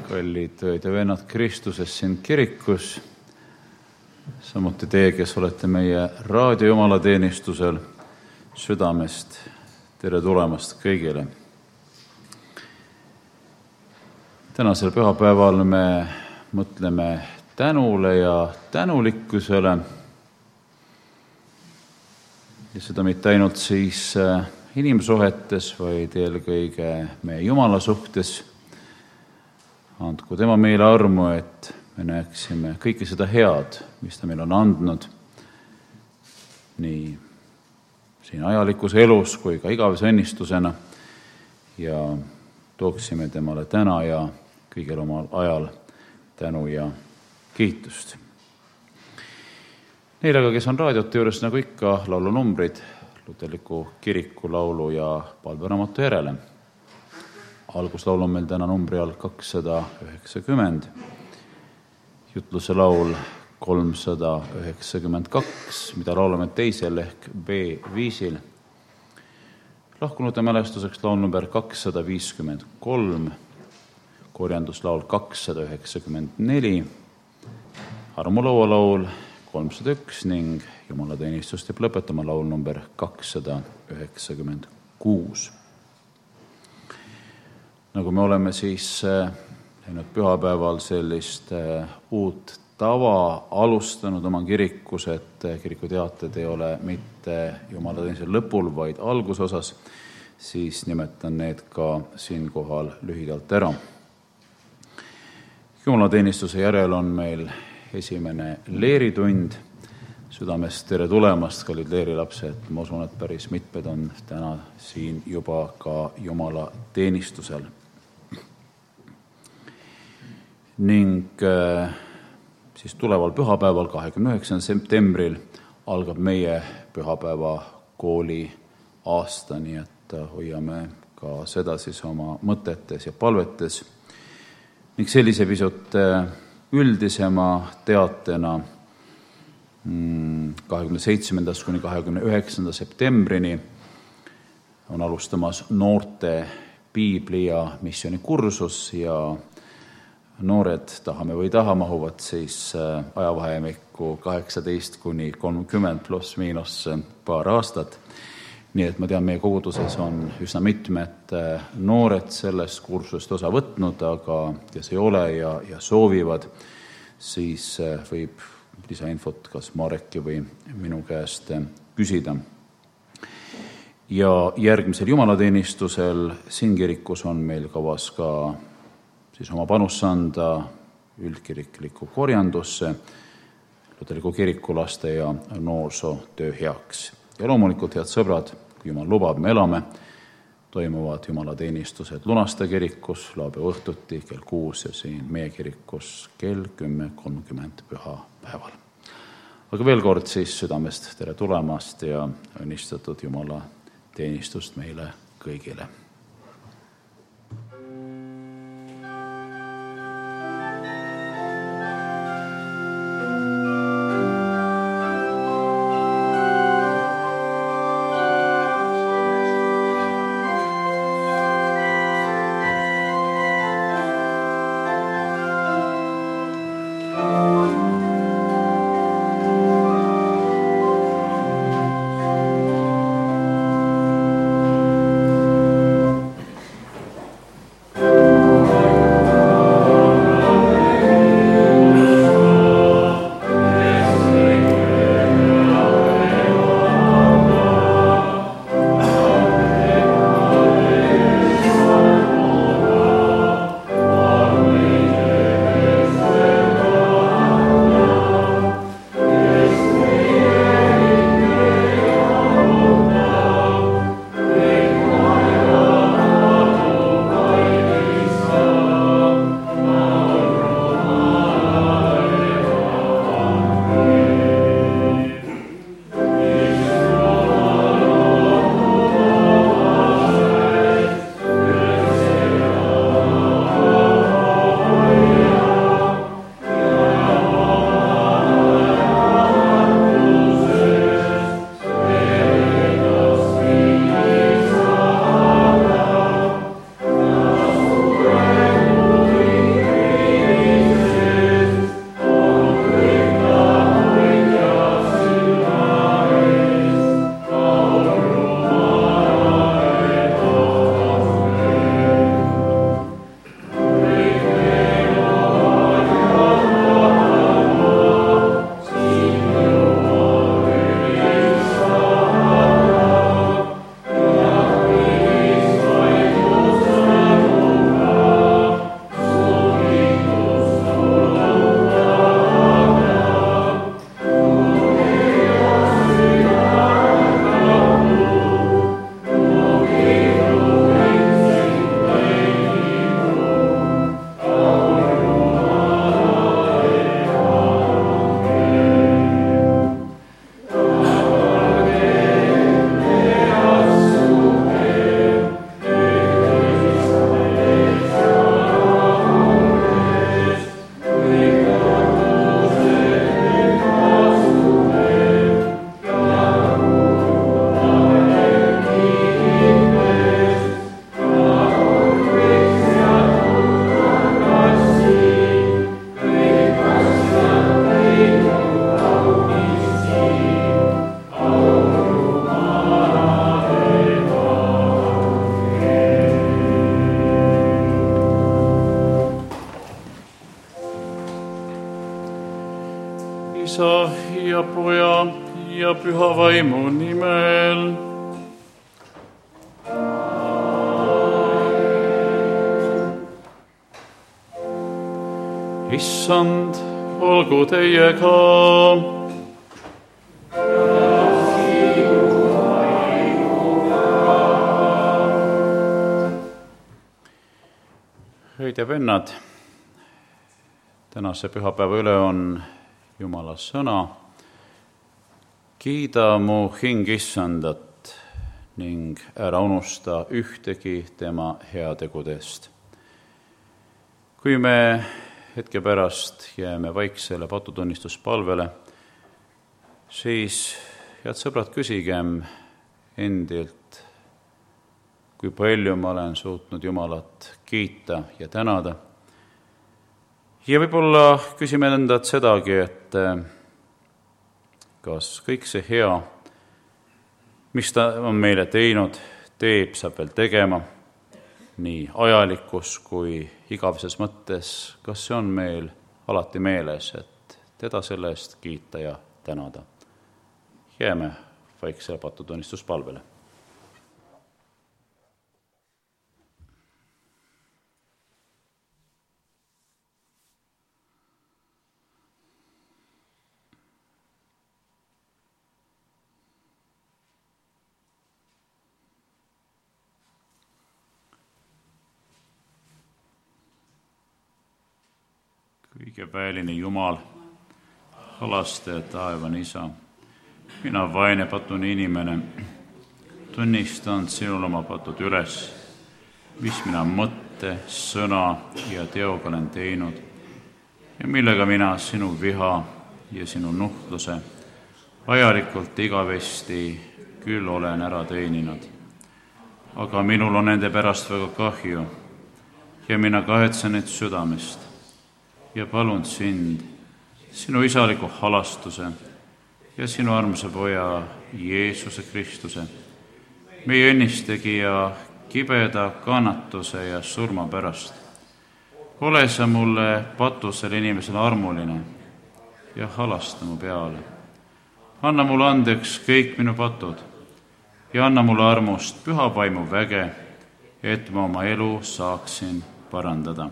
kallid õed ja vennad Kristuses siin kirikus, samuti teie, kes olete meie raadiojumalateenistusel, südamest tere tulemast kõigile. Tänasel pühapäeval me mõtleme tänule ja tänulikkusele ja seda mitte ainult siis inimsuhetes, vaid eelkõige meie Jumala suhtes. Andku tema meile armu, et me näeksime kõike seda head, mis ta meil on andnud, nii siin ajalikus elus kui ka igavese õnnistusena, ja tooksime temale täna ja kõigel omal ajal tänu ja kiitust. Neil aga, kes on raadiote juures, nagu ikka, laulunumbrid Luterliku kiriku laulu ja palveraamatu järele. Alguslaul on meil täna numbri all 290, jutluse laul 392, mida laulame teisel ehk B-viisil. Lahkunute mälestuseks laul number 253, korjanduslaul 294, armulaua laul 301 ning jumalateenistust teeb lõpetama laul number 296. Nagu me oleme siis läinud pühapäeval sellist uut tava alustanud oma kirikus, et kirikuteated ei ole mitte jumalateenistuse lõpul, vaid algusosas, siis nimetan need ka siinkohal lühidalt ära. Jumalateenistuse järel on meil esimene leeritund. Südamest tere tulemast, kallid leerilapsed. Ma usun, et päris mitmed on täna siin juba ka jumalateenistusel. Ning siis tuleval pühapäeval, 29. septembril algab meie pühapäeva kooli aasta, nii et hoiame ka seda siis oma mõtetes ja palvetes. Ning sellise pisut üldisema teatena 27. kuni 29. septembrini on alustamas noorte piibli ja missioonikursus ja noored, tahame või taha, mahuvad siis ajavahemikku 18 kuni 30 pluss miinus paar aastat. Nii et ma tean, meie koguduses on üsna mitmed noored sellest kursusest osa võtnud, aga kes ei ole ja soovivad, siis võib lisainfot kas Mareki või minu käest küsida. Ja järgmisel jumalateenistusel siin kirikus on meil kavas ka siis oma panus anda üldkirikliku korjandusse, Luterliku kiriku laste ja noorsootöö heaks. Ja loomulikult, head sõbrad, kui Jumal lubab, me elame, toimuvad jumalateenistused Lunaste kirikus laupäeva õhtuti kell 6 ja siin meie kirikus kell 10.30 pühapäeval. Aga veel kord siis südamest tere tulemast ja õnnistatud Jumala teenistust meile kõigile. Isa ja Poja ja Püha Vaimu nimel. Issand, olgu teiega. Õid ja vennad, tänase pühapäeva üle on Jumala sõna. Kiida mu hing Issandat ning ära unusta ühtegi tema heategudest. Kui me hetke pärast jääme vaiksele patutunnistuspalvele, siis, head sõbrad, küsigem endilt, kui palju ma olen suutnud Jumalat kiita ja tänada. Ja võib-olla küsime endalt sedagi, et kas kõik see hea, mis ta on meile teinud, teeb, saab veel tegema, nii ajalikus kui igavises mõttes, kas see on meil alati meeles, et teda selle eest kiita ja tänada. Jääme vaiksele patutunnistuspalvele. Kõige väeline Jumal, halastaja taevane Isa, mina vaene patune inimene, tunnistan sinul oma patud üles, mis mina mõtte, sõna ja teoga olen teinud ja millega mina sinu viha ja sinu nuhtluse ajalikult igavesti küll olen ära teeninud. Aga minul on nende pärast väga kahju ja mina kahetsen neid südamest. Ja palun sind, sinu isaliku halastuse ja sinu armsa Poja Jeesuse Kristuse, meie õnnistegija kibeda kannatuse ja surma pärast. Ole sa mulle patusele inimesele armuline ja halasta mu peale. Anna mulle andeks kõik minu patud ja anna mulle armust püha vaimu väge, et ma oma elu saaksin parandada.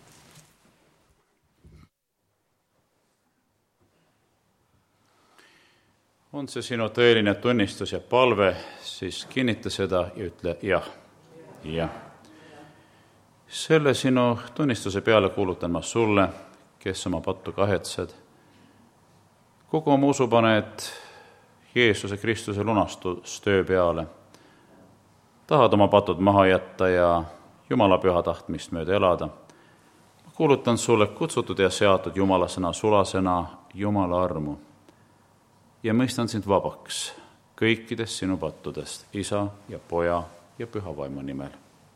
On see sinu tõeline tunnistus ja palve, siis kinnita seda ja ütle jah. Jah. Selle sinu tunnistuse peale kuulutan ma sulle, kes oma pattu kahetsed. Kogu oma usu paned Jeesuse Kristuse lunastustöö peale. Tahad oma patud maha jätta ja Jumala püha tahtmist mööda elada. Ma kuulutan sulle kutsutud ja seatud Jumala sõna sulasena Jumala armu. Ja mõistan sind vabaks kõikidest sinu pattudest, Isa ja Poja ja Püha Vaimu nimel.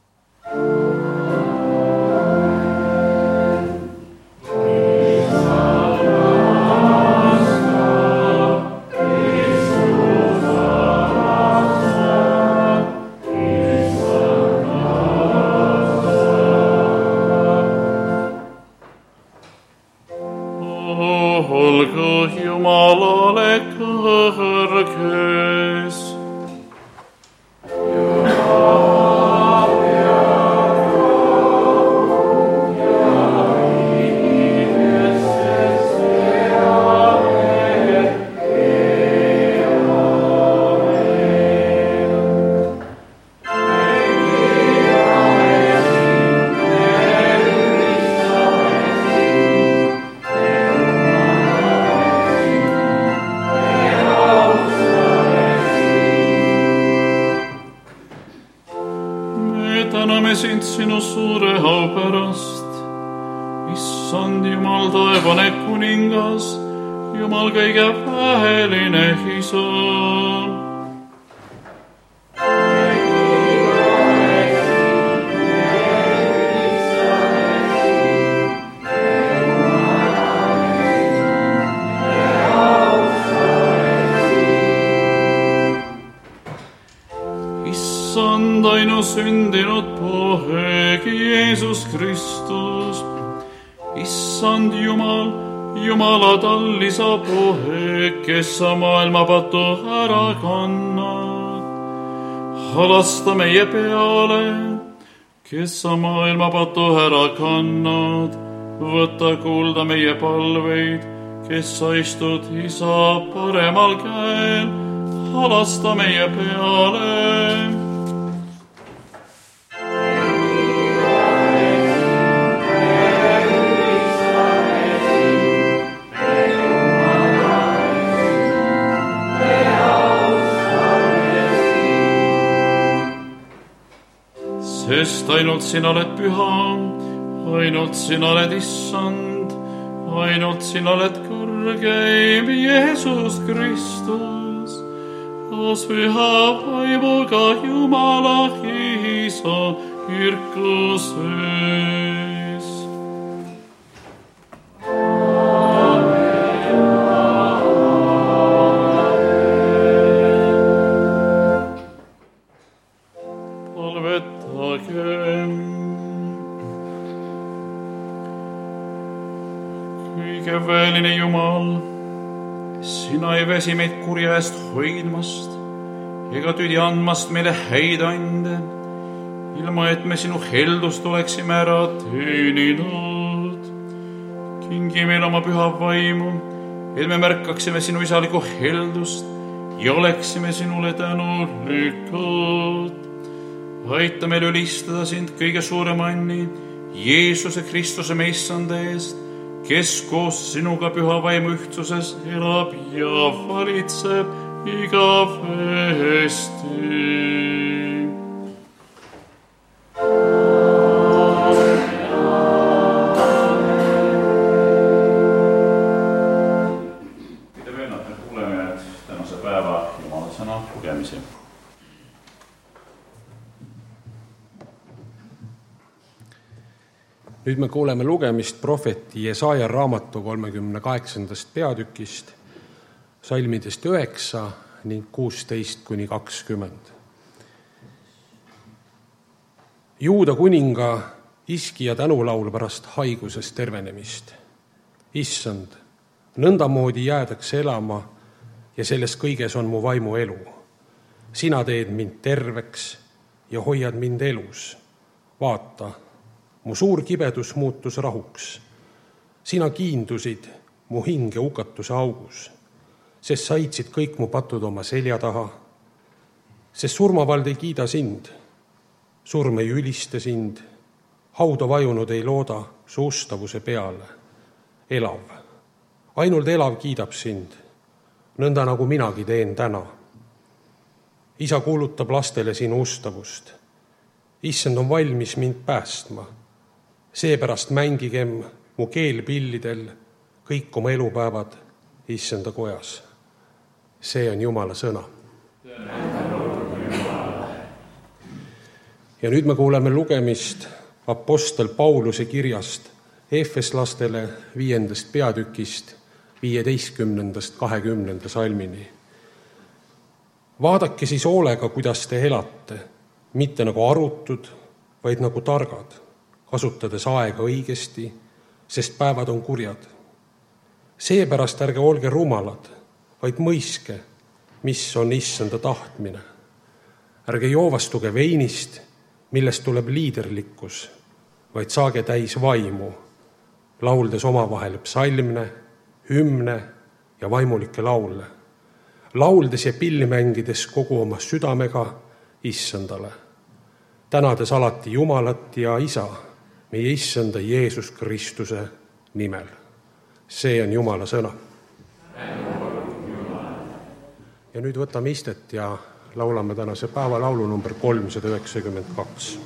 Sinu suure au pärast, Issand Jumal taevane kuningas, Jumal kõige väeline Isa. Issand ainusündinud Poeg Jeesus Kristus, Issand Jumal, Jumala tallisa poeg, kes sa maailma patu ära kannad. Halasta meie peale, kes sa maailma patu ära kannad. Võta kuulda meie palveid, kes sa istud Isa paremal käel. Halasta meie peale. Sest ainult sina oled püha, ainult sina oled Issand, ainult sina oled kõrgeim Jeesus Kristus. Koos püha vaimuga Jumala Isa kirkuses. Kõigeväeline Jumal, sina ei väsi meid kurja eest hoidmast ega tüdi andmast meile häid ande, ilma et me sinu heldust oleksime ära teeninud. Kingi meil oma püha vaimu, et me märkaksime sinu isalikku heldust ja oleksime sinule tänulikud. Aita meil ülistada sind kõige suurema anni Jeesuse Kristuse meie Issanda eest, kes koos sinuga püha vaimu ühtsuses elab ja valitseb igavesti. Mida vennad, me kuuleme tänase päeva Jumala sõna lugemisi. Nüüd me kuuleme lugemist prohveti Jesaja raamatu 38. peatükist, salmidest 9 ning 16-20. Juuda kuninga iski ja tänulaul pärast haigusest tervenemist. Issand, nõndamoodi jäädakse elama ja selles kõiges on mu vaimu elu. Sina teed mind terveks ja hoiad mind elus. Vaata, mu suur kibedus muutus rahuks. Sina kiindusid mu hinge hukatuse augus, sest sa heitsid kõik mu patud oma selja taha. Sest surmavald ei kiida sind, surm ei ülista sind, hauda vajunud ei looda su ustavuse peale. Elav, ainult elav kiidab sind, nõnda nagu minagi teen täna. Isa kuulutab lastele sinu ustavust. Issand on valmis mind päästma. Seepärast mängigem mu keelpillidel kõik oma elupäevad Issanda kojas. See on Jumala sõna. Ja nüüd me kuuleme lugemist apostel Pauluse kirjast Efeslastele 5. peatükist 15-20 salmini. Vaadake siis hoolega, kuidas te elate, mitte nagu arutud, vaid nagu targad, kasutades aega õigesti, sest päevad on kurjad. Seepärast ärge olge rumalad, vaid mõiske, mis on Issanda tahtmine. Ärge joovastuge veinist, millest tuleb liiderlikkus, vaid saage täis vaimu, lauldes omavahel psalmne, hümne ja vaimulikke laule, lauldes ja pilli mängides kogu oma südamega Issandale, tänades alati Jumalat ja Isa, meie Issanda Jeesus Kristuse nimel. See on Jumala sõna. Ja nüüd võtame istet ja laulame tänase päeva laulu number 392.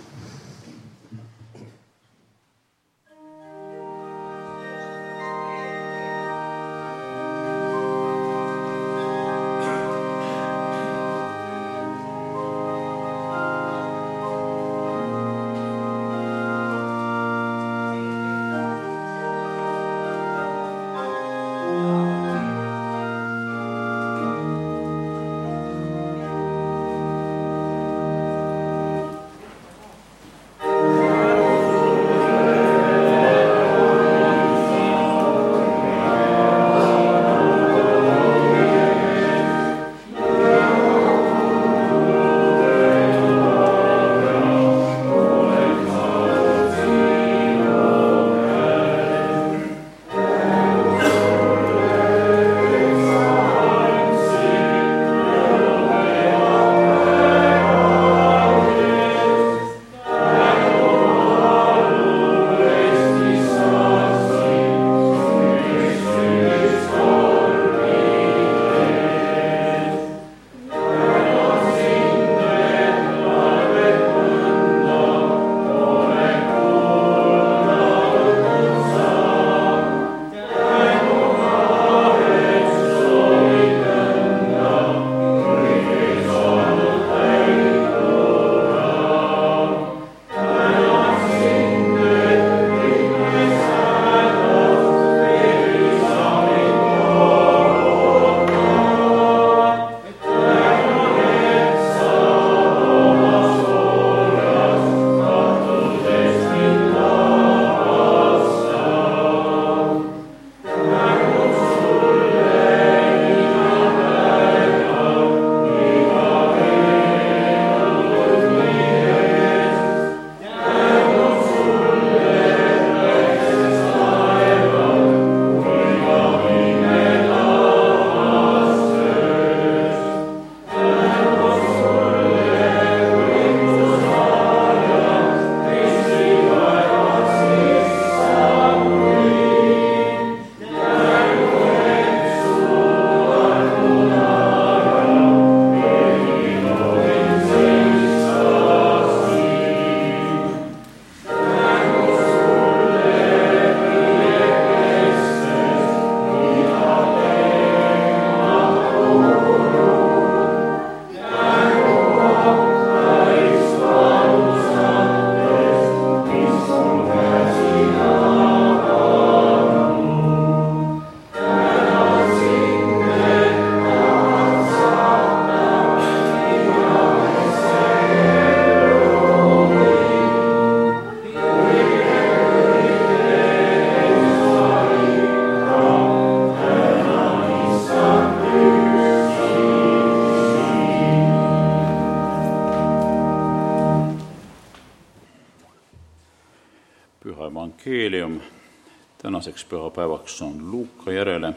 evangeelium tänaseks pühapäevaks on Luuka järele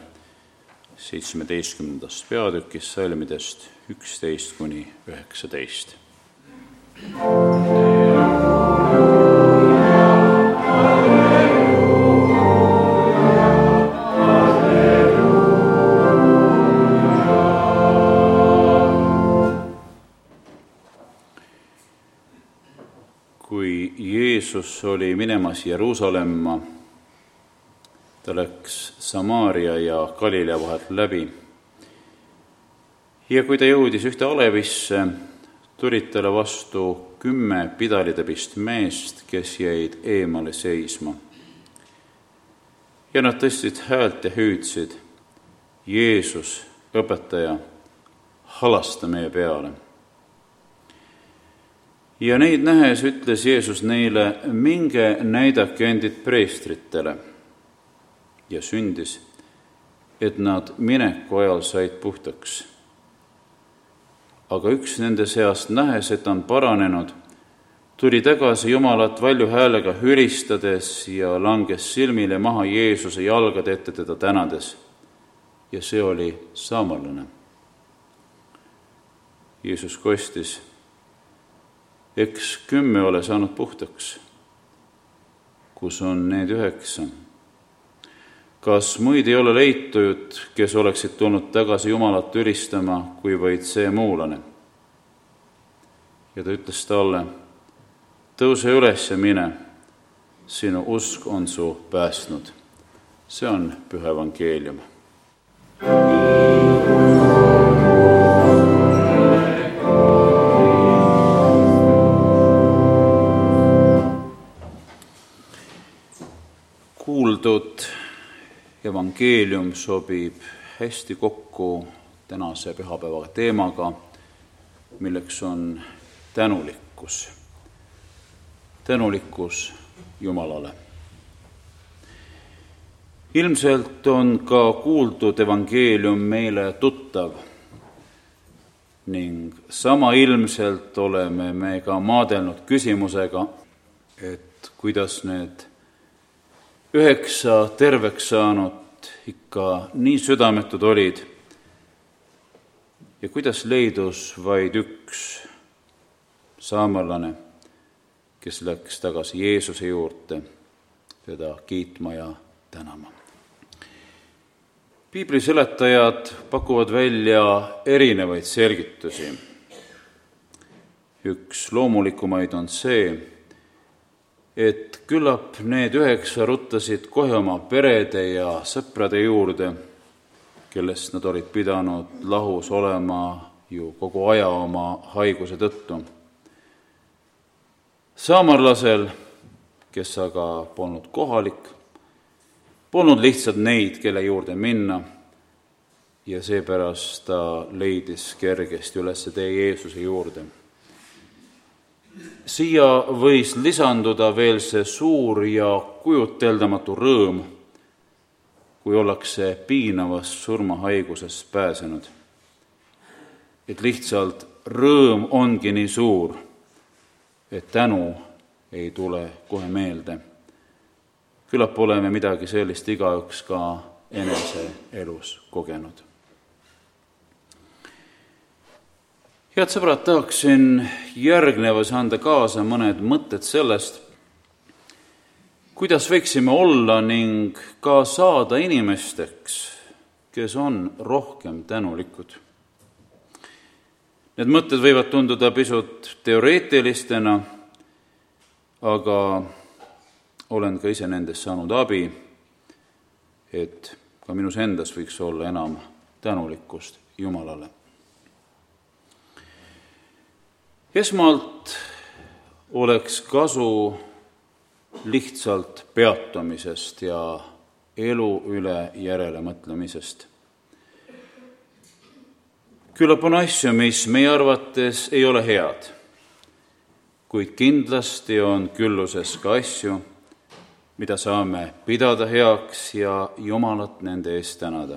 17. peatükis salmidest 11–19. Kui Jeesus oli minemas Jeruusalemma, ta läks Samaaria ja Galilea vahelt läbi. Ja kui ta jõudis ühte alevisse, tulid talle vastu 10 pidalitepist meest, kes jäid eemale seisma. Ja nad tõstsid häält ja hüüdsid: Jeesus, õpetaja, halasta meie peale. Ja neid nähes ütles Jeesus neile: minge näidake endid preestritele. Ja sündis, et nad mineku ajal said puhtaks. Aga üks nende seast nähes, et on paranenud, tuli tagasi Jumalat valju häälega hüristades ja langes silmile maha Jeesuse jalgade ette teda tänades. Ja see oli saamarlane. Jeesus kostis: eks 10 ole saanud puhtaks. Kus on need 9? Kas muid ei ole leitud, kes oleksid tulnud tagasi Jumalat ülistama, kui vaid see muulane? Ja ta ütles talle: tõuse üles ja mine, sinu usk on su päästnud. See on püha evangeelium. Kuuldud evangeelium sobib hästi kokku tänase pühapäeva teemaga, milleks on tänulikkus. Tänulikkus Jumalale. Ilmselt on ka kuuldud evangeelium meile tuttav ning sama ilmselt oleme me ka maadelnud küsimusega, et kuidas need 9 terveks saanud ikka nii südametud olid ja kuidas leidus vaid üks saamarlane, kes läks tagasi Jeesuse juurde teda kiitma ja tänama. Piibli seletajad pakuvad välja erinevaid selgitusi. Üks loomulikumaid on see, et küllap need 9 ruttasid kohe oma perede ja sõprade juurde, kellest nad olid pidanud lahus olema ju kogu aja oma haiguse tõttu. Saamarlasel, kes aga polnud kohalik, polnud lihtsalt neid, kelle juurde minna, ja seepärast ta leidis kergesti üles tee Jeesuse juurde. Siia võis lisanduda veel see suur ja kujuteldamatu rõõm, kui ollakse piinavast surmahaigusest pääsenud. Et lihtsalt rõõm ongi nii suur, et tänu ei tule kohe meelde. Küllap oleme midagi sellist igaüks ka enese elus kogenud. Head sõbrad, tahaksin järgnevas anda kaasa mõned mõtted sellest, kuidas võiksime olla ning ka saada inimesteks, kes on rohkem tänulikud. Need mõtted võivad tunduda pisut teoreetilistena, aga olen ka ise nendest saanud abi, et ka minus endas võiks olla enam tänulikkust Jumalale. Esmalt oleks kasu lihtsalt peatumisest ja elu üle järele mõtlemisest. Küllap on asju, mis meie arvates ei ole head, kuid kindlasti on külluses ka asju, mida saame pidada heaks ja Jumalat nende eest tänada.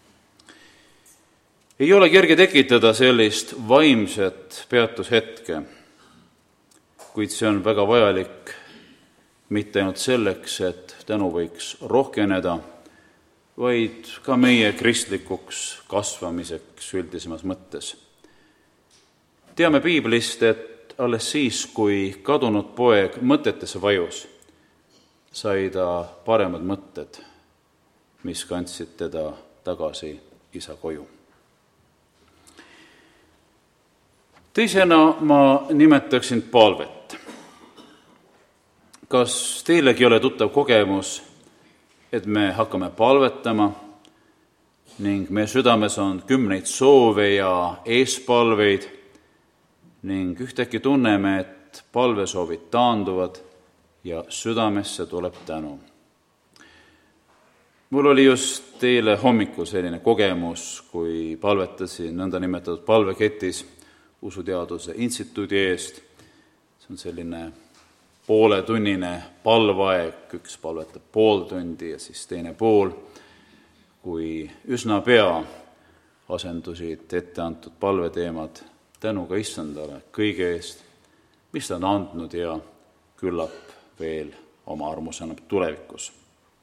Ei ole kerge tekitada sellist vaimset peatushetke, kuid see on väga vajalik mitte ainult selleks, et tänu võiks rohkeneda, vaid ka meie kristlikuks kasvamiseks üldisemas mõttes. Teame piiblist, et alles siis, kui kadunud poeg mõtetesse vajus, sai ta paremad mõtted, mis kandsid teda tagasi isa koju. Teisena ma nimetaksin palvet. Kas teilegi ei ole tuttav kogemus, et me hakkame palvetama ning meie südames on kümneid soove ja eespalveid ning ühtäkki tunneme, et palvesoovid taanduvad ja südamesse tuleb tänu. Mul oli just eile hommikul selline kogemus, kui palvetasin nõndanimetatud palveketis Usuteaduse Instituudi eest. See on selline pooletunnine palveaeg, üks palvetab pool tundi ja siis teine pool, kui üsna pea asendusid ette antud palveteemad tänuga Issandale kõige eest, mis ta on andnud ja küllap veel oma armus annab tulevikus.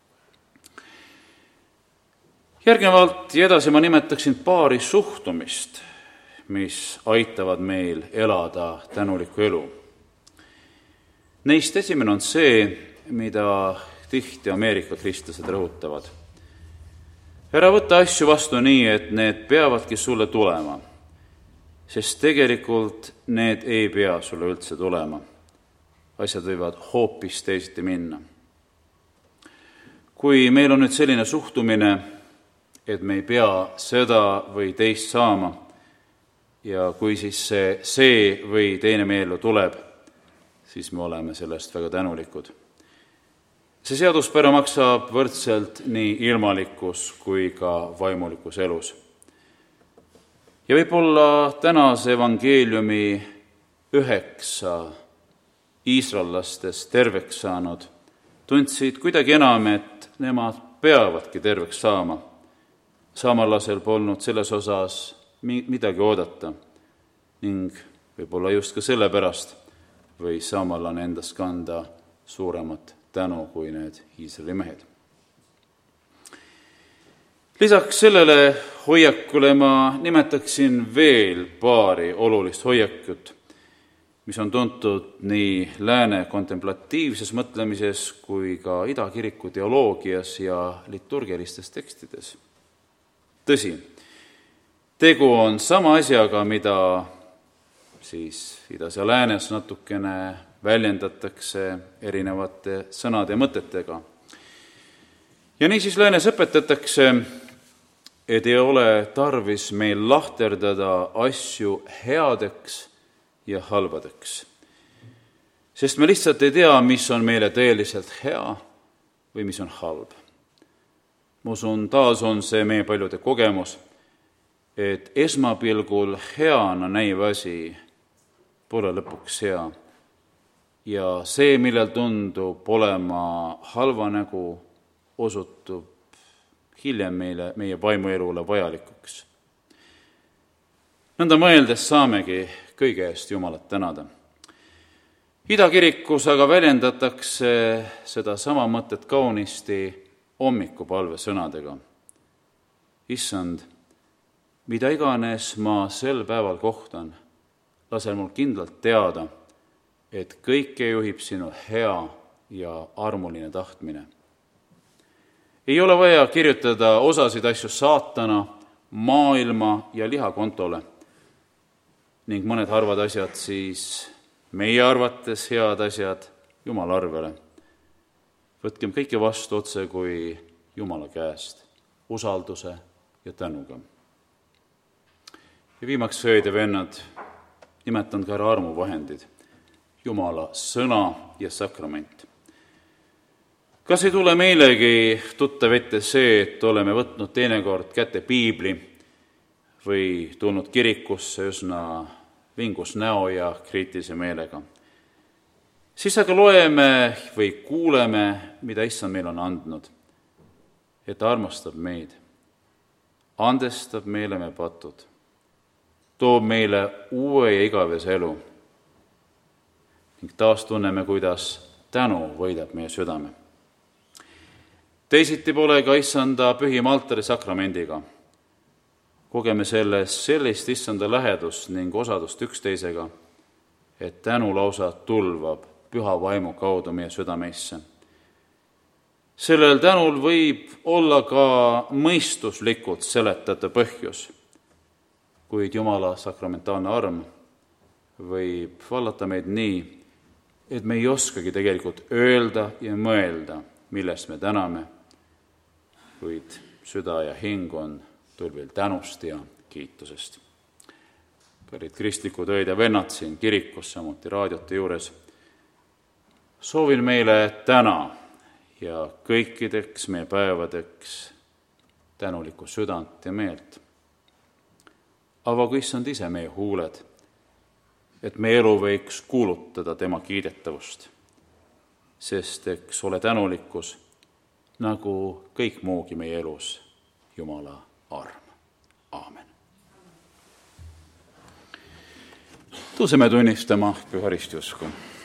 Järgnevalt ja edasi ma nimetaksin paari suhtumist, mis aitavad meil elada tänulikku elu. Neist esimene on see, mida tihti Ameerika kristlased rõhutavad. Ära võta asju vastu nii, et need peavadki sulle tulema, sest tegelikult need ei pea sulle üldse tulema. Asjad võivad hoopis teisiti minna. Kui meil on nüüd selline suhtumine, et me ei pea seda või teist saama, ja kui siis see või teine meellu tuleb, siis me oleme sellest väga tänulikud. See seaduspära maksab võrdselt nii ilmalikus kui ka vaimulikus elus. Ja võib-olla tänase evangeeliumi 9 iisraellastest terveks saanud tundsid kuidagi enam, et nemad peavadki terveks saama. Samalasel polnud selles osas midagi oodata ning võib-olla just ka sellepärast võis saamallane endast kanda suuremat tänu kui need Iisraeli mehed. Lisaks sellele hoiakule ma nimetaksin veel paari olulist hoiakut, mis on tuntud nii lääne kontemplatiivses mõtlemises kui ka ida kiriku teoloogias ja liturgilistes tekstides. Tõsi, tegu on sama asjaga, mida siis idas ja läänes natukene väljendatakse erinevate sõnade ja mõtetega. Ja niisiis läänes õpetatakse, et ei ole tarvis meil lahterdada asju headeks ja halbadeks. Sest me lihtsalt ei tea, mis on meile tõeliselt hea või mis on halb. Ma usun, taas on see meie paljude kogemus, et esmapilgul heana näiv asi pole lõpuks hea. Ja see, millel tundub olema halva nägu, osutub hiljem meie vaimuelule vajalikuks. Nõnda mõeldes saamegi kõige eest Jumalat tänada. Idakirikus aga väljendatakse seda sama mõtet kaunisti hommikupalve sõnadega. Issand, mida iganes ma sel päeval kohtan, lase mul kindlalt teada, et kõike juhib sinu hea ja armuline tahtmine. Ei ole vaja kirjutada osasid asju saatana, maailma ja lihakontole ning mõned harvad asjad siis meie arvates head asjad Jumala arvele. Võtkem kõike vastu otse kui Jumala käest, usalduse ja tänuga. Ja viimaks, õed ja vennad, nimetan ka ära armuvahendid, Jumala sõna ja sakrament. Kas ei tule meilegi tuttav ette see, et oleme võtnud teinekord kätte piibli või tulnud kirikusse üsna vingus näo ja kriitilise meelega? Siis aga loeme või kuuleme, mida Issand meil on andnud, et ta armastab meid, andestab meile me patud, toob meile uue ja igavese elu ning taas tunneme, kuidas tänu võidab meie südame. Teisiti pole ka issanda pühima altari sakramendiga. Kogeme selles sellist issanda lähedust ning osadust üksteisega, et tänu lausa tulvab püha vaimu kaudu meie südameisse. Sellel tänul võib olla ka mõistuslikult seletatav põhjus, kuid Jumala sakramentaalne arm võib vallata meid nii, et me ei oskagi tegelikult öelda ja mõelda, millest me täname, kuid süda ja hing on tulvil tänust ja kiitusest. Kallid kristlikud õed ja vennad siin kirikus, samuti raadiote juures, soovin meile täna ja kõikideks meie päevadeks tänulikku südant ja meelt. Avagu issand ise meie huuled, et meie elu võiks kuulutada tema kiidetavust, sest eks ole tänulikkus, nagu kõik muugi meie elus, Jumala arm. Aamen. Tõuseme tunnistama püha ristiusku.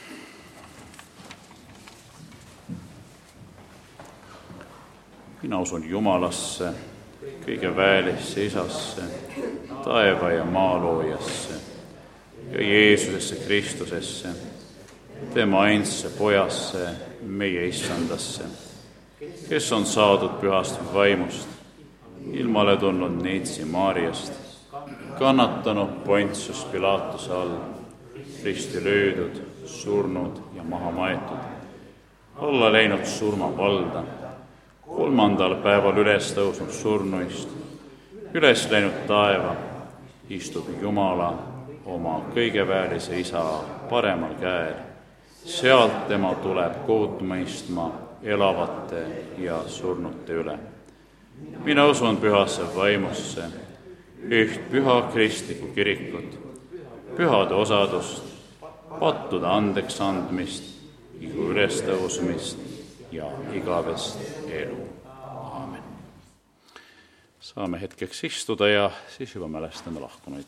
Mina usun Jumalasse, kõige väelisse Isasse, taeva ja maa loojasse ja Jeesusesse Kristusesse, tema ainsa pojasse, meie issandasse, kes on saadud pühast vaimust, ilmale tulnud neitsi Maariast, kannatanud Pontius Pilatuse all, risti löödud, surnud ja maha maetud, alla läinud surmavalda, 3. päeval üles tõusnud surnuist, üles läinud taeva, istub Jumala oma kõigeväelise Isa paremal käel. Sealt tema tuleb kohut mõistma elavate ja surnute üle. Mina usun pühasse vaimusse, üht püha kristlikku kirikut, pühade osadust, pattude andeks andmist, igu ülestõusmist ja igavest elu. Aamen. Saame hetkeks istuda ja siis juba mälestame lahkunuid.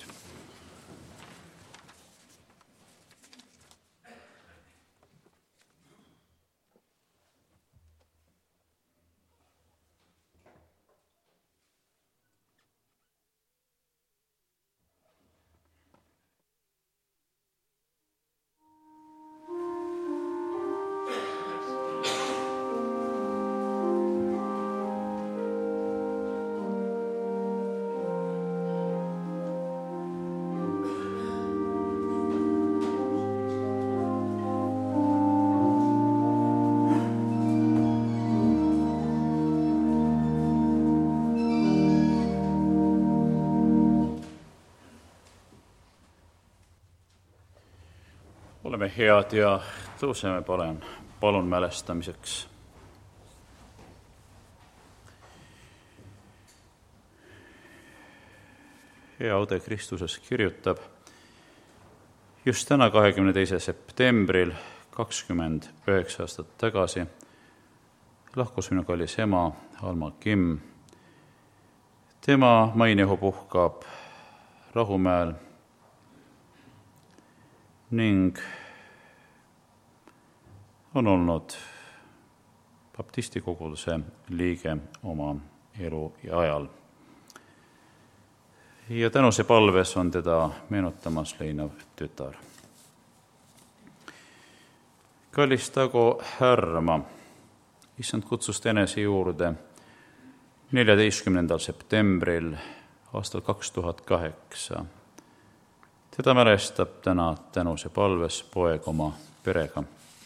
Oleme head ja tõuseme palun mälestamiseks. Hea õde Kristuses kirjutab, just täna 22. septembril 29 aastat tagasi lahkus minu kallis ema Alma Kim. Tema mainehu puhkab Rahumäel ning on olnud baptisti koguduse liige oma elu ja ajal. Ja tänuse palves on teda meenutamas leinav tütar. Kallistagu härma, issand kutsust enese juurde 14. septembril aastal 2008. Teda mälestab täna tänuse palves poeg oma perega.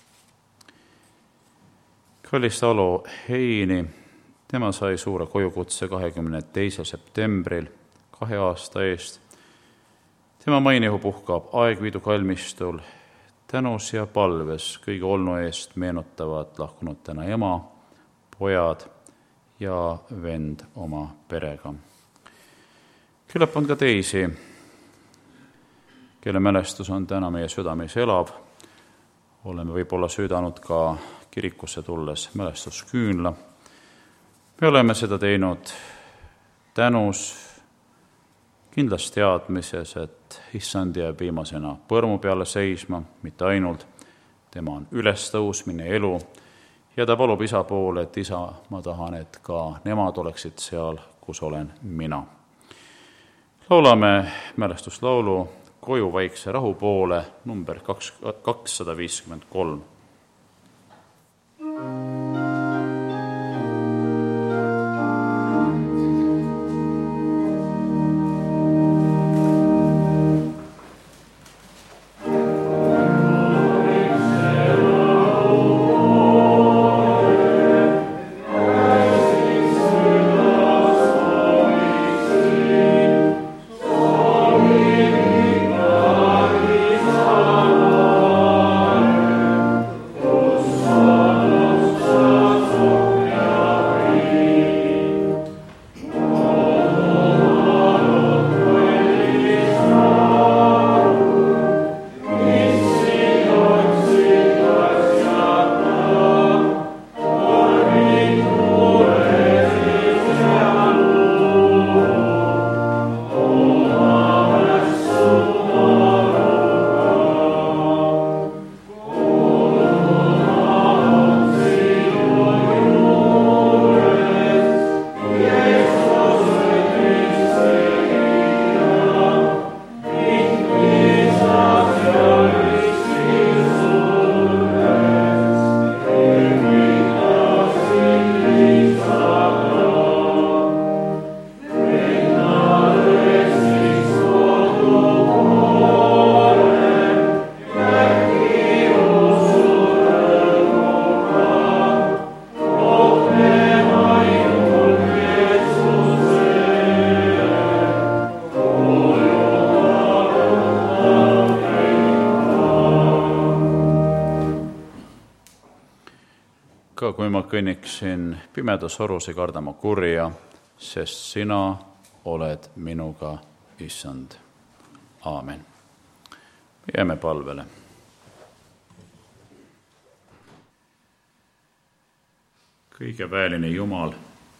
Kallis Alo Heini, tema sai suure kojukutse 22. septembril 2 aasta eest. Tema mainehu puhkab Aegviidu kalmistul. Tänus ja palves kõige olnu eest meenutavad lahkunud täna ema, pojad ja vend oma perega. Küllap on ka teisi, kelle mälestus on täna meie südames elav. Oleme võib-olla süüdanud ka kirikusse tulles mälestusküünla. Me oleme seda teinud tänus, kindlas teadmises, et issand jääb viimasena põrmu peale seisma, mitte ainult, tema on ülestõusmine ja elu ja ta palub isa poole, et isa, ma tahan, et ka nemad oleksid seal, kus olen mina. Laulame mälestuslaulu Koju vaikse rahu poole, number 253. Ka kui ma kõnniksin pimedas orus, ei karda ma kurja, sest sina oled minuga, issand. Aamen. Me jääme palvele. Kõige väeline Jumal,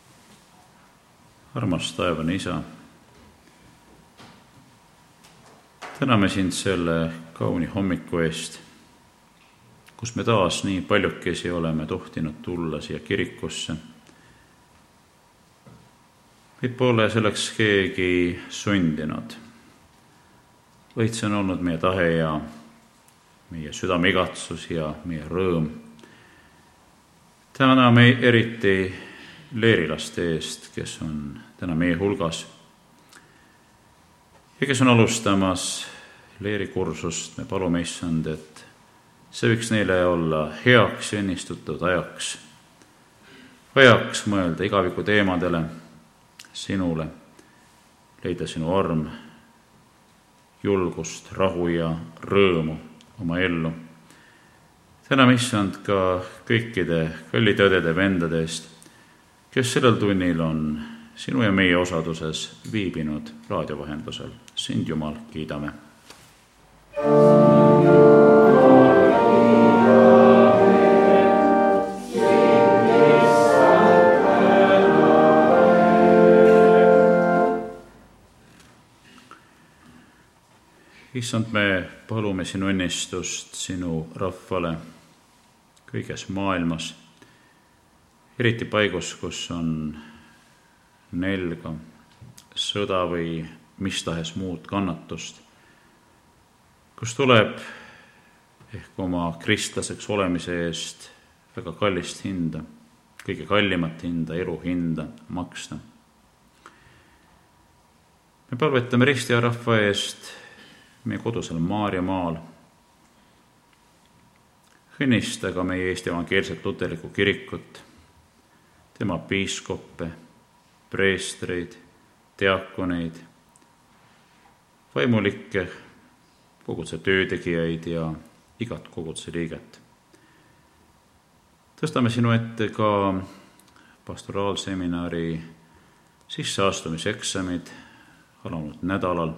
armas taevane isa, täname sind selle kauni hommiku eest, kus me taas nii paljukesi oleme tohtinud tulla siia kirikusse. Meid pole selleks keegi sundinud, vaid see on olnud meie tahe ja meie südameigatsus ja meie rõõm. Täname eriti leerilaste eest, kes on täna meie hulgas ja kes on alustamas leerikursust. Me palume, issand, et see võiks neile olla heaks ja õnnistutud ajaks mõelda igaviku teemadele, sinule, leida sinu arm, julgust, rahu ja rõõmu oma ellu. Täname, issand, ka kõikide kallide õdede vendade eest, kes sellel tunnil on sinu ja meie osaduses viibinud raadiovahendusel. Sind, Jumal, kiidame. Issand, me palume sinu õnnistust sinu rahvale kõiges maailmas, eriti paigus, kus on nälga, sõda või mis tahes muud kannatust, kus tuleb ehk oma kristlaseks olemise eest väga kallist hinda, kõige kallimat hinda, elu hinda maksta. Me palvetame Ristia rahva eest meie kodusel Maarjamaal. Õnnista ka meie Eesti evangeelset luterlikku kirikut, tema piiskoppe, preestreid, diakoneid, vaimulikke, koguduse töötegijaid ja igat koguduse liiget. Tõstame sinu ette ka pastoraalseminari sisseastumiseksamid alanud nädalal.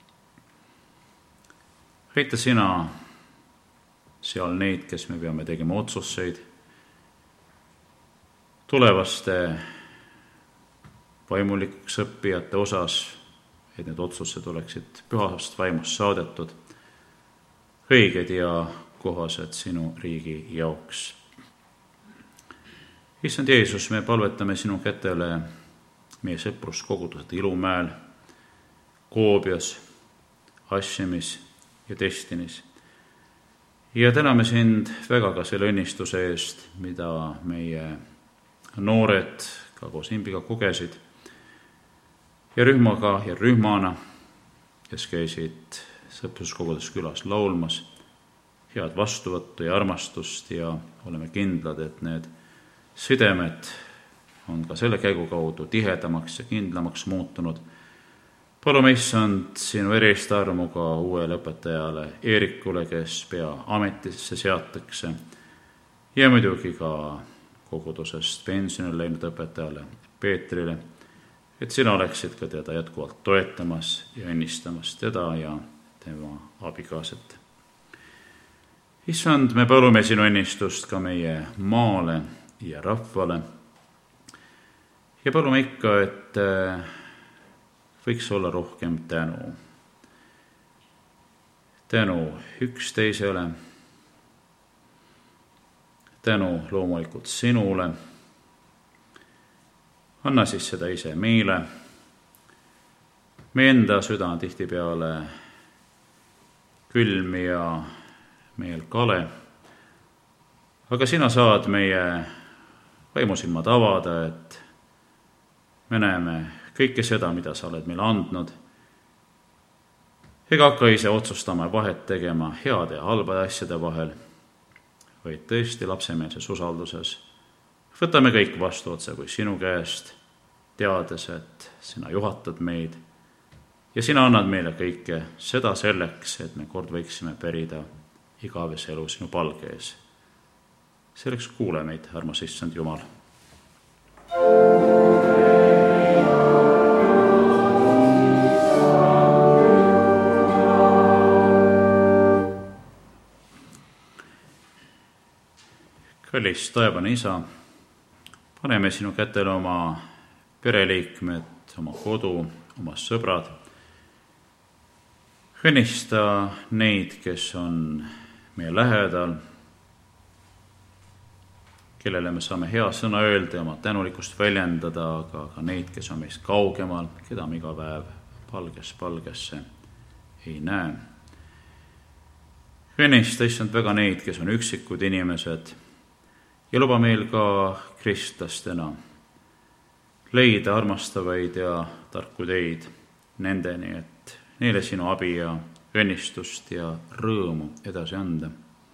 Aita sina seal neid, kes me peame tegema otsuseid tulevaste vaimulikuks õppijate osas, et need otsused oleksid pühast vaimust saadetud, õiged ja kohased sinu riigi jaoks. Issand Jeesus, me palvetame sinu kätele meie sõpruskogudused Ilumäel, Koobias, Asjamis ja Destinis. Ja täname sind väga ka selle õnnistuse eest, mida meie noored ka koos imbiga kogesid ja rühmaga ja rühmana, kes käisid sõpruskogudes külas laulmas, head vastuvõttu ja armastust ja oleme kindlad, et need sidemed on ka selle käigu kaudu tihedamaks ja kindlamaks muutunud. Palume issand sinu erilist armu ka uuele õpetajale Eerikule, kes pea ametisse seatakse ja muidugi ka kogudusest pensionile läinud õpetajale Peetrile, et sina oleksid ka teda jätkuvalt toetamas ja õnnistamas teda ja tema abikaasat. Issand, me palume sinu õnnistust ka meie maale ja rahvale ja palume ikka, et võiks olla rohkem tänu. Tänu üksteisele, tänu loomulikult sinule. Anna siis seda ise meile. Meie enda süda on tihtipeale külm ja meel kale, aga sina saad meie vaimusilmad avada, et me näeme kõike seda, mida sa oled meile andnud, ega hakka ise otsustama ja vahet tegema heade ja halbade asjade vahel, vaid tõesti lapsemeelses usalduses võtame kõik vastu otse kui sinu käest, teades, et sina juhatad meid ja sina annad meile kõike seda selleks, et me kord võiksime pärida igavese elu sinu palge ees. Selleks kuule meid, armas issand Jumal. Kallis taevane isa, paneme sinu kätele oma pereliikmed, oma kodu, oma sõbrad. Õnnista neid, kes on meie lähedal, kellele me saame hea sõna öelda ja oma tänulikkust väljendada, aga ka neid, kes on meist kaugemal, keda me iga päev palgesse ei näe. Õnnista issand väga neid, kes on üksikud inimesed, ja luba meil ka kristlastena leida armastavaid ja tarku teid nendeni, et neile sinu abi ja õnnistust ja rõõmu edasi anda.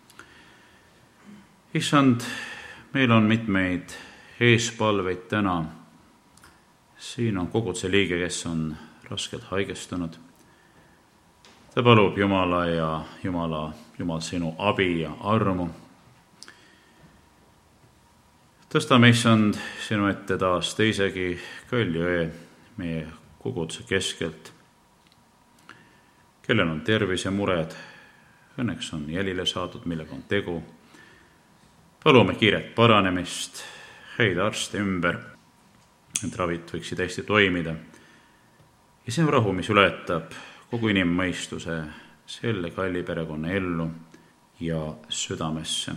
Issand, meil on mitmeid eespalveid täna. Siin on koguduse liige, kes on raskelt haigestunud. Ta palub Jumala ja Jumal sinu abi ja armu. Tõstame, issand, sinu ette taas teisegi Kalju Öö meie koguduse keskelt, kellel on tervisemured, õnneks on jälile saadud, millega on tegu. Palume kiiret paranemist, häid arste ümber, et ravid võiksid hästi toimida. Ja see on rahu, mis ületab kogu inimmõistuse selle kalli perekonna ellu ja südamesse.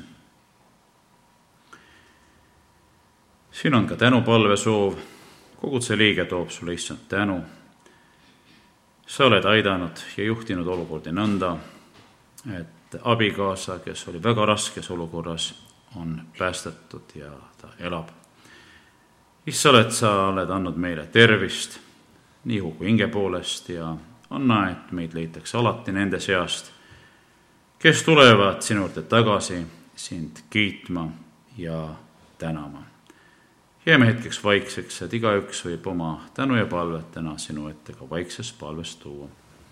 Siin on ka tänupalve soov. Koguduse liige toob sulle issand tänu. Sa oled aidanud ja juhtinud olukordi nõnda, et abikaasa, kes oli väga raskes olukorras, on päästetud ja ta elab. Issand, sa oled andnud meile tervist, nii kui hinge poolest, ja anna, et meid leitakse alati nende seast, kes tulevad sinu juurde tagasi sind kiitma ja tänama. Jääme hetkeks vaikseks, et igaüks võib oma tänu ja palvet täna sinu ette ka vaikses palves tuua.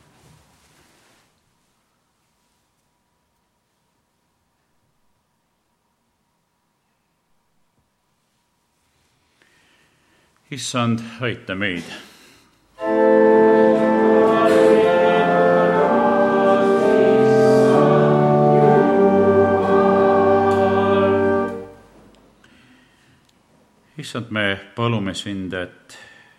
Issand, aita meid. Issand, me palume sind, et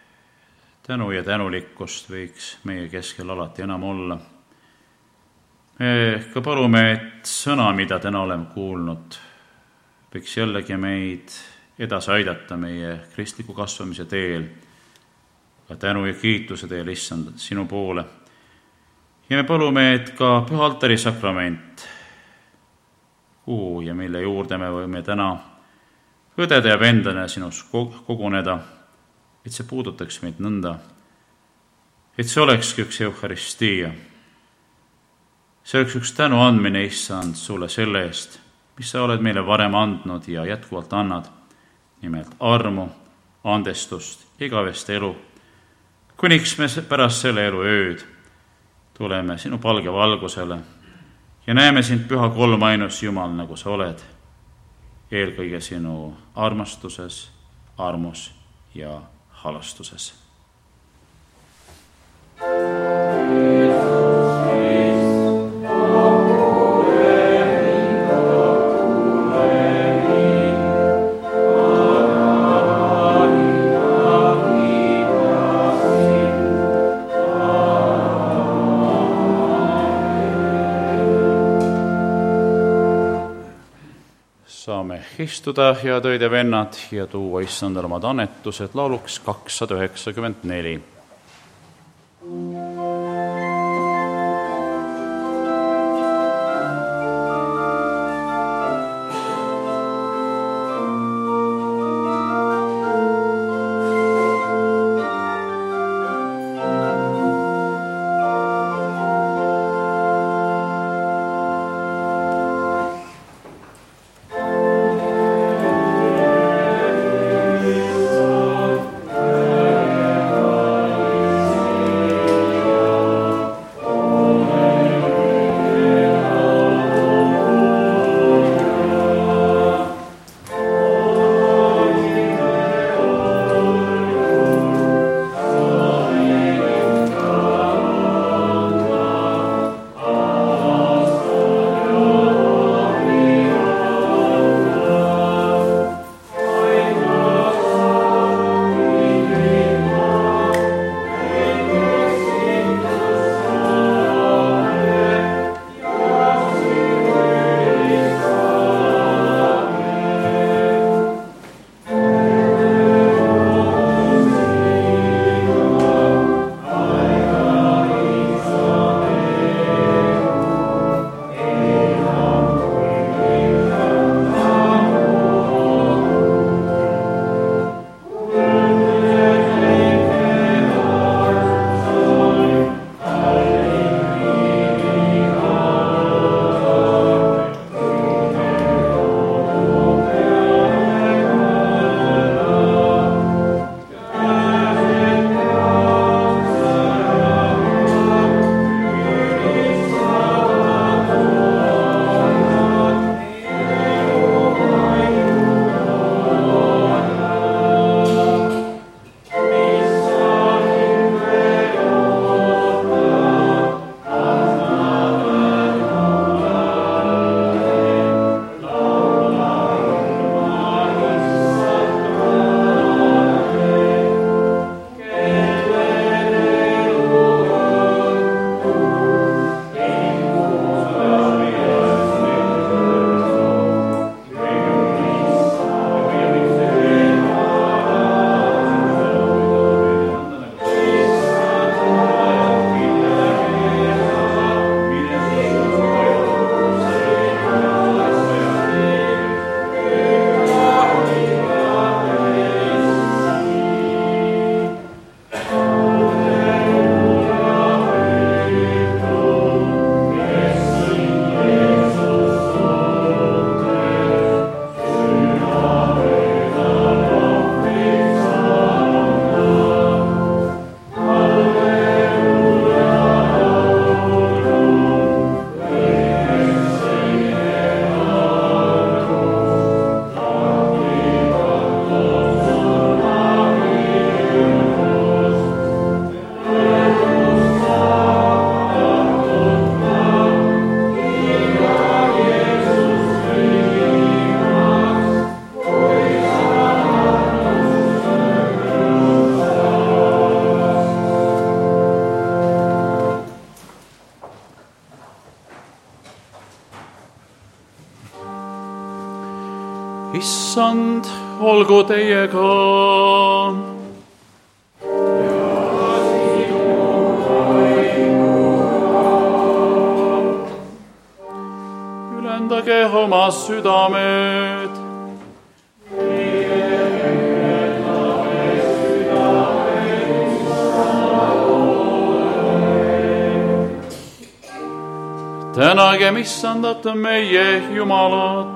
tänu ja tänulikkust võiks meie keskel alati enam olla. me ka palume, et sõna, mida täna oleme kuulnud, võiks jällegi meid edasi aidata meie kristliku kasvamise teel, ka tänu ja kiituse teel, issand, sinu poole. Ja me palume, et ka püha altari sakrament, kuhu ja mille juurde me võime täna õdede ja vendana sinus koguneda, et see puudutaks meid nõnda, et see olekski üks euharistia. See oleks üks tänu andmine, issand, sulle selle eest, mis sa oled meile varem andnud ja jätkuvalt annad, nimelt armu, andestust, igavest elu. Kuniks me pärast selle elu ööd tuleme sinu palge valgusele ja näeme sind püha kolmainus Jumal, nagu sa oled, eelkõige sinu armastuses, armus ja halastuses. Saame istuda, head õed ja vennad, ja tuua issandale omad annetused lauluks 294. issand, olgu teiega. Ülendage oma südamed. Tänagem issandat meie Jumalat.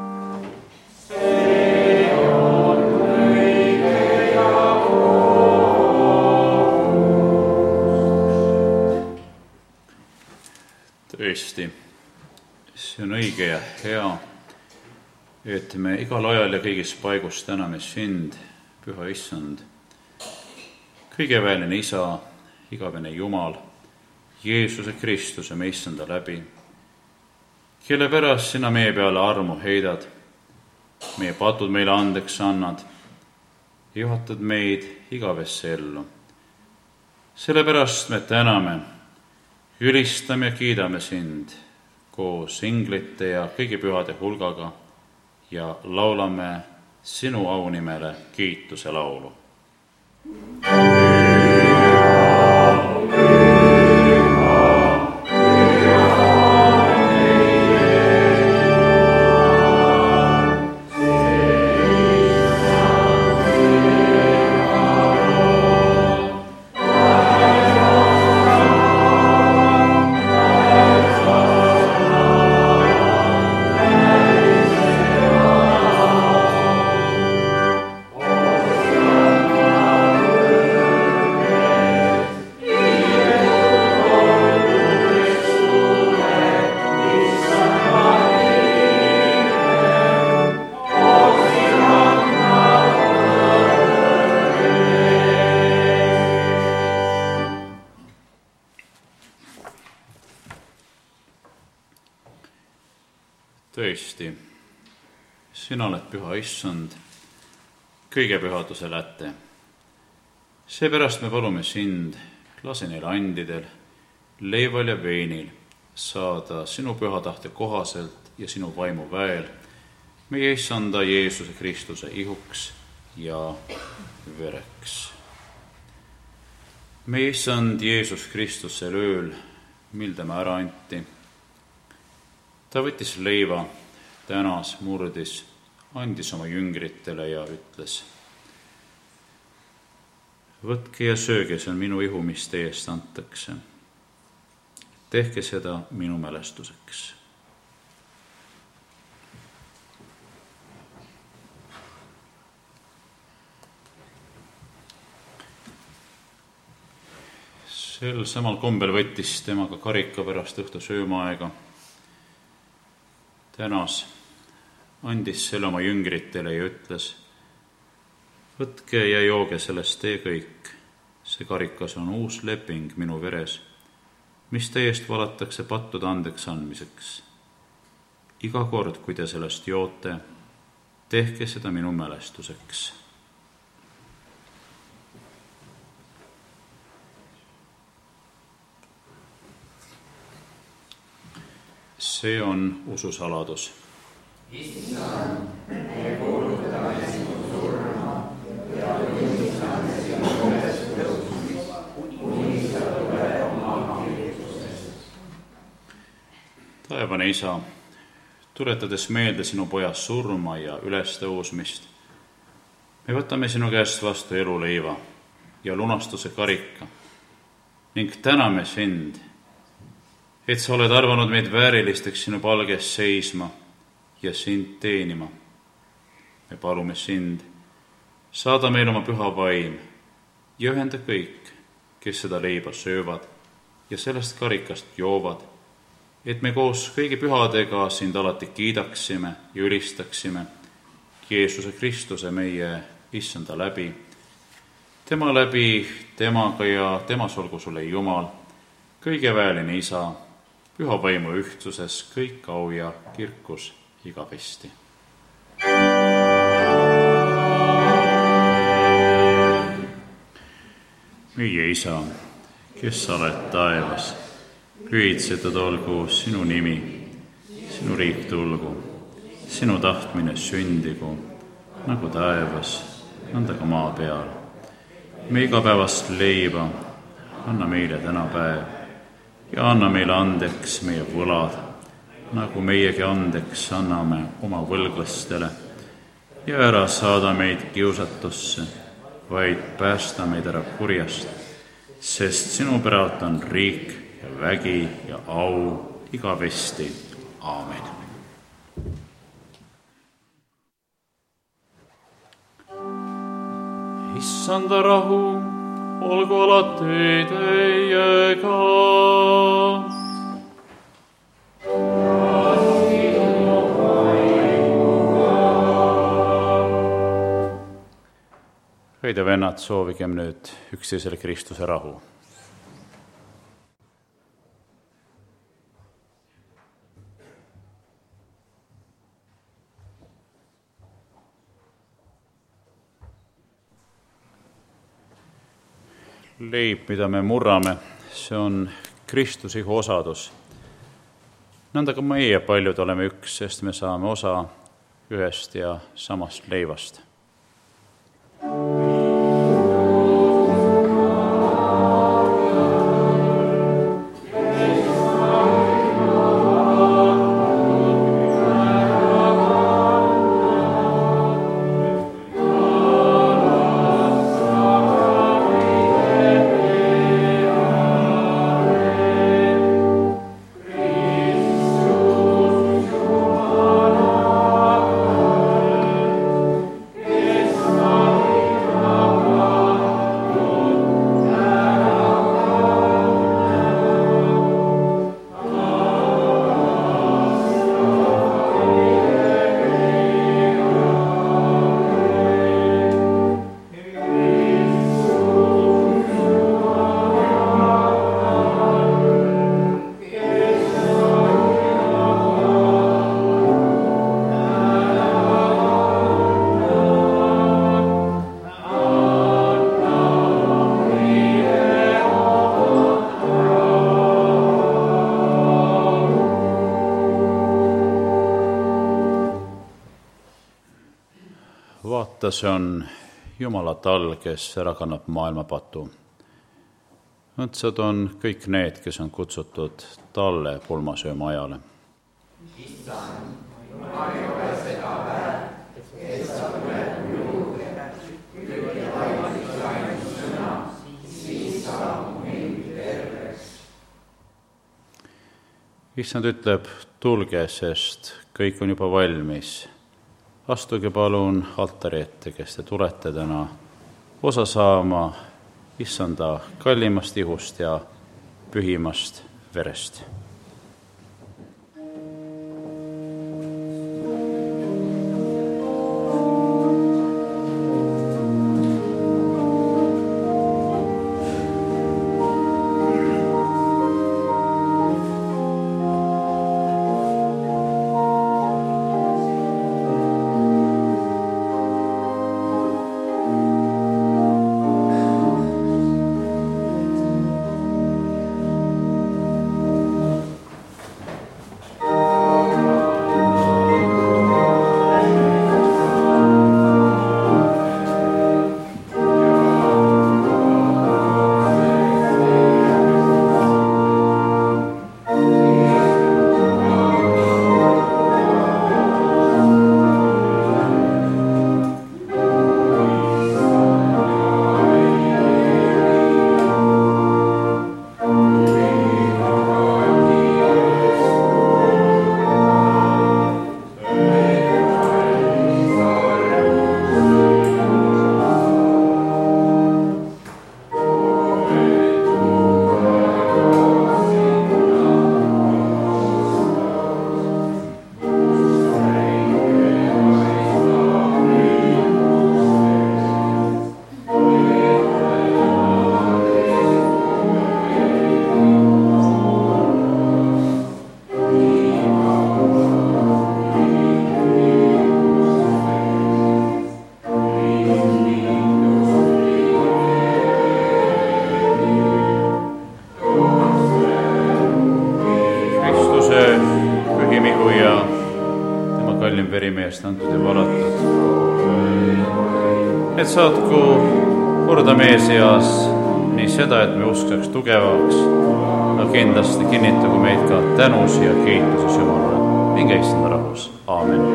Tõesti, see on õige ja hea, et me igal ajal ja kõigis paigus täname sind, püha issand, kõigeväeline isa, igavene Jumal, Jeesuse Kristuse, me issanda läbi, kelle pärast sina meie peale armu heidad, meie patud meile andeks annad, juhatad meid igavesse ellu. Sellepärast me täname, ülistame ja kiidame sind koos inglite ja kõigi pühade hulgaga ja laulame sinu aunimele kiituse laulu. Tõesti, sina oled püha issand, kõige pühaduse läte. Seepärast me palume sind, lase neil andidel, leival ja veinil saada sinu püha tahte kohaselt ja sinu vaimu väel meie issanda Jeesuse Kristuse ihuks ja vereks. Meie issand Jeesus Kristus sel ööl, mil tema ära anti, ta võttis leiva, tänas, murdis, andis oma jüngritele ja ütles: võtke ja sööge, see on minu ihu, mis teie eest antakse. Tehke seda minu mälestuseks. Sel samal kombel võttis temaga karika pärast õhtu söömaaega, tänas, andis selle oma jüngritele ja ütles: võtke ja jooge sellest tee kõik, see karikas on uus leping minu veres, mis teie eest valatakse pattude andeks andmiseks. Iga kord, kui te sellest joote, tehke seda minu mälestuseks. See on ususaladus. Issand, me kuulutame sinu surma ja tunnistame sinu ülestõusmist, kuni sa tuled oma kiirusest. Taevane isa, tuletades meelde sinu poja surma ja ülestõusmist, me võtame sinu käest vastu eluleiva ja lunastuse karika ning täname sind, et sa oled arvanud meid väärilisteks sinu palges seisma ja sind teenima. Me palume sind, saada meil oma püha vaim ja ühenda kõik, kes seda leiba söövad ja sellest karikast joovad, et me koos kõigi pühadega sind alati kiidaksime ja ülistaksime Jeesuse Kristuse meie issanda läbi. Tema läbi, temaga ja temas olgu sulle Jumal, kõigeväeline isa, püha vaimu ühtsuses, kõik au ja kirkus igavesti. Meie isa, kes sa oled taevas, pühitsetud olgu sinu nimi, sinu riik tulgu, sinu tahtmine sündigu, nagu taevas, nõnda ka maa peal. Me igapäevast leiba anna meile täna päev ja anna meile andeks meie võlad, nagu meiegi andeks anname oma võlglastele. Ja ära saada meid kiusatusse, vaid päästa meid ära kurjast, sest sinu päralt on riik ja vägi ja au igavesti. Aamen. Issanda rahu, olgu alati teiega. Õide vennad, soovigem nüüd üksteisele Kristuse rahu. Leib, mida me murrame, see on Kristuse ihu osadus. Nõnda ka meie paljud oleme üks, sest me saame osa ühest ja samast leivast. Vaata, see on Jumala tall, kes ära kannab maailma patu. Õndsad on kõik need, kes on kutsutud talle pulmasööma ajale. Issand, ma ei ole seda väärt, kes sa tuled mu juurde, ütle vaid ainult sõna, siis saab mu hing terveks. Issand ütleb, tulge, sest kõik on juba valmis. Astuge palun altari ette, kes te tulete täna osa saama Issanda kallimast ihust ja pühimast verest. eest antud ja valatud. Et saatku korda meie seas nii seda, et me usk saaks tugevaks, aga kindlasti kinnitagu meid ka tänus ja kiituses Jumalale. Minge issanda rahus. Aamen.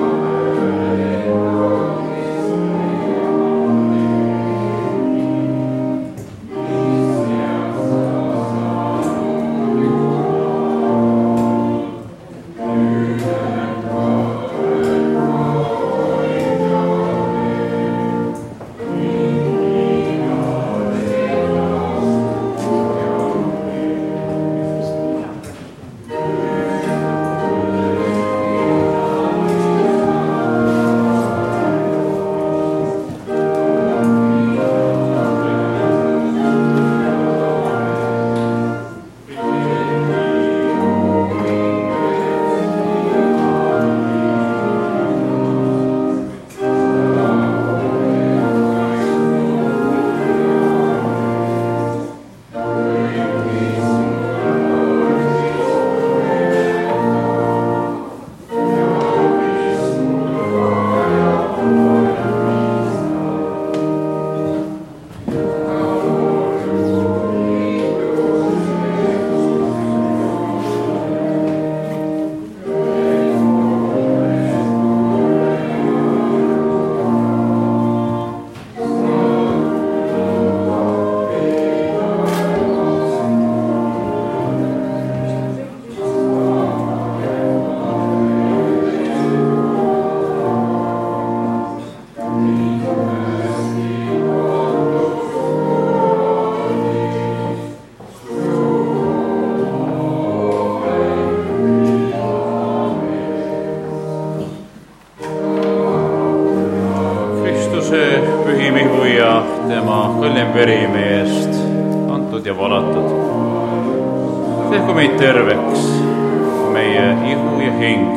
Veri meie eest antud ja valatud. Tehku meid terveks, meie ihu ja hing.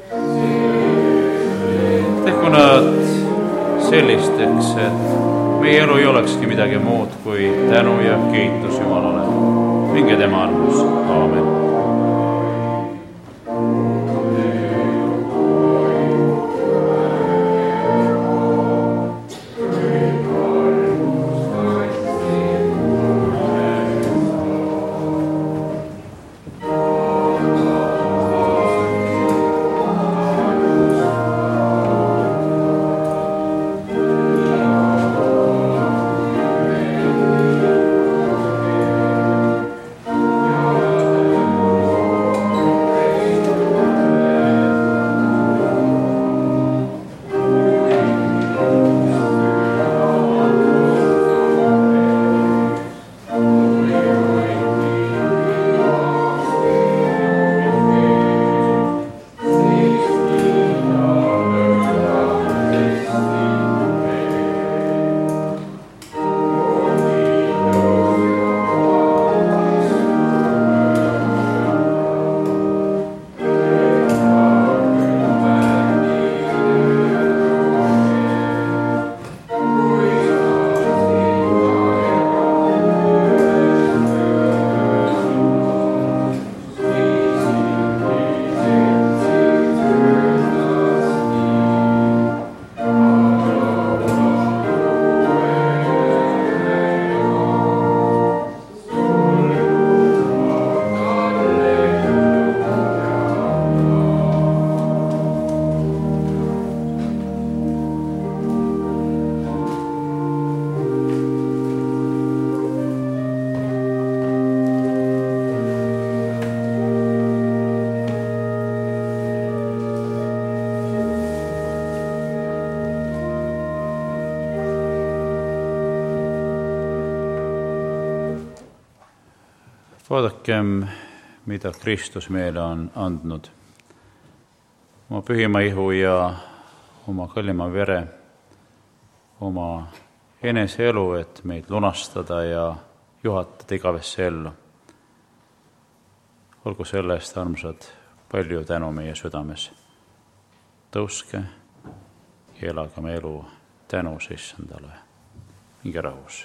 Tehku nad sellisteks, et meie elu ei olekski midagi muud kui tänu ja kiitus Jumalale. Minge tema armus. Aamen. Vaadakem, mida Kristus meile on andnud. Oma pühima ihu ja oma kallima vere, oma enese elu, et meid lunastada ja juhatada igavesse ellu. Olgu selle eest, armsad, palju tänu meie südames. Tõuske ja elagame elu tänus issandale. Minge rahus.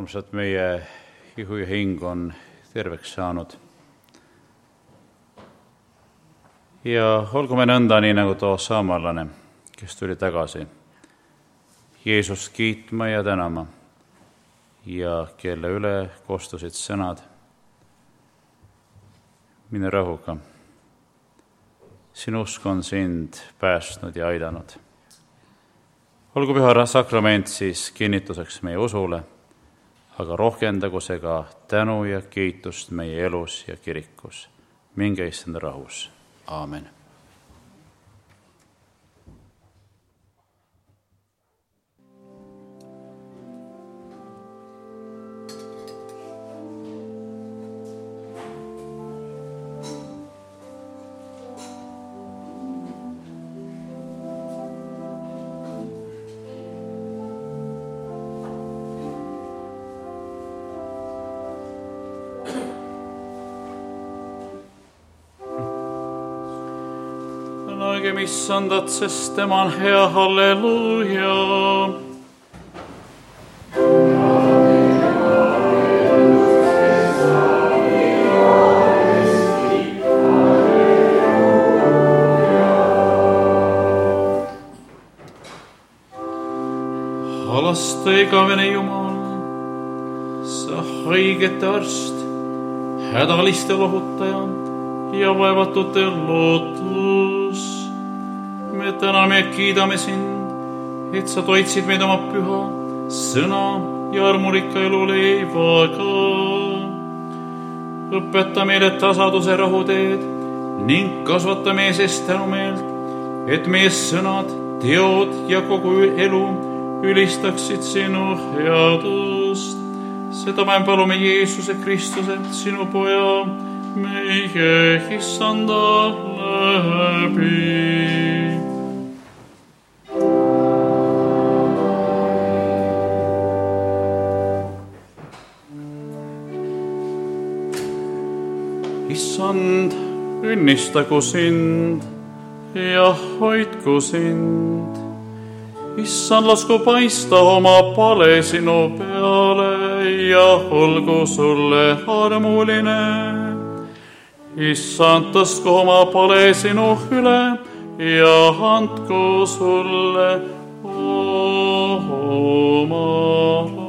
armsad, meie ihu ja hing on terveks saanud. Ja olgu me nõnda, nii nagu too saamallane, kes tuli tagasi Jeesust kiitma ja tänama ja kelle üle kostusid sõnad: mine rahuga, sinu usk on sind päästnud ja aidanud. Olgu püha sakrament siis kinnituseks meie usule, aga rohkendagu see ka tänu ja kiitust meie elus ja kirikus. Minge issanda rahus. Aamen. Tänagem issandat, sest tema on hea, halleluuja. Halasta igavene Jumal, sa haigete arst, hädaliste lohutaja ja vaevatute lootus. Me täname ja kiidame sind, et sa toitsid meid oma püha sõna ja armurikka eluleivaga. Õpeta meile tasaduse rahuteed ning kasvata meie sees tänumeelt, et meie sõnad, teod ja kogu elu ülistaksid sinu headust. Seda me palume Jeesuse Kristuse, sinu poja, meie issanda läbi. Issand, õnnistagu sind ja hoidku sind. Issand, lasku paista oma pale sinu peale ja olgu sulle armuline. Issand, tõstku oma pale sinu üle ja andku sulle oma